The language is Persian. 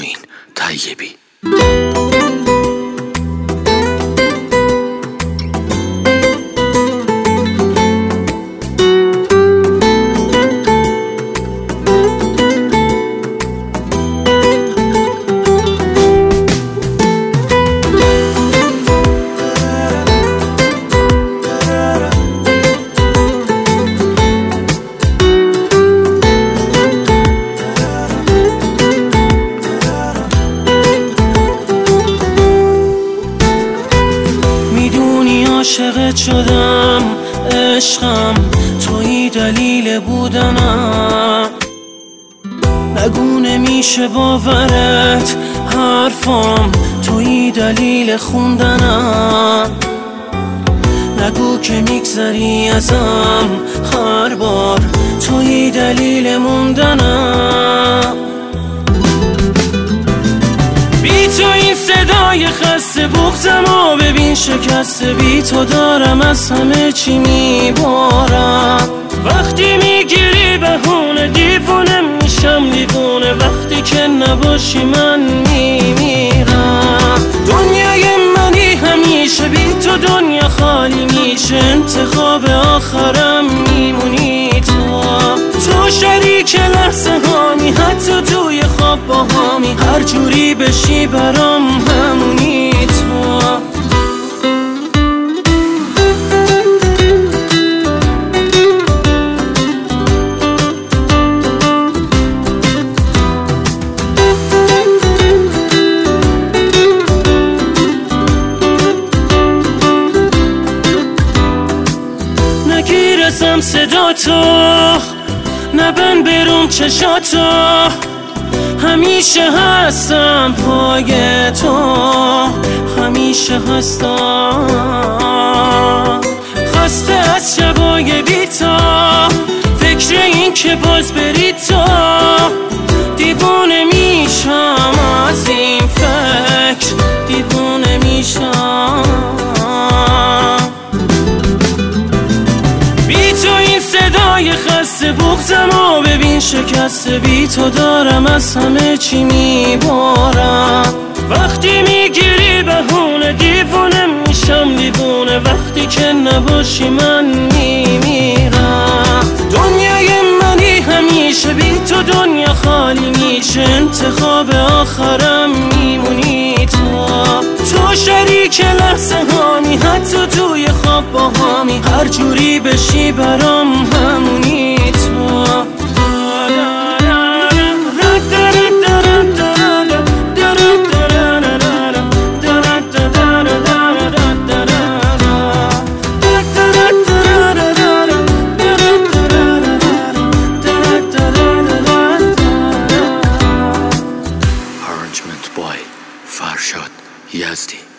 معین طیبی. عاشقت شدم عشقم، تویی دلیل بودنم. نگو نمیشه باورت حرفام، تویی دلیل خوندنم. نگو که میگذری ازم هر بار، تویی دلیل موندنم. بی تو این صدای خسته بغضمو ببین شکسته، بی تو دارم از همه چی میبارم. وقتی میگیری بهونه دیوونه میشم دیوونه، وقتی که نباشی من میمیرم. دنیای منی همیشه، بی تو دنیا خالی میشه. انتخاب آخرم میمونی تو شریک لحظه هامی، حتی توی خواب با هامی. هر جوری بشی برام همونی تو. نگیرسم صدا تو، نبن برون چشاتو. همیشه هستم پای تو، همیشه هستم. خسته از شبای بی تو، فکر این که باز بری تو. دیوونه میشم از این فکر، دیوونه میشم. بی تو این صدای خسته بغضمو ببین شکسته، بی تو دارم از همه چی میبارم. وقتی میگیری بهونه دیوونه میشم دیوونه، وقتی که نباشی من میمیرم. دنیای منی همیشه، بی تو دنیا خالی میشه. انتخاب آخرم میمونی تو شریک لحظه هامی، حتی توی خواب با هامی. هر جوری بشی برام همونی تو. Arrangement by Farshad Yazdi.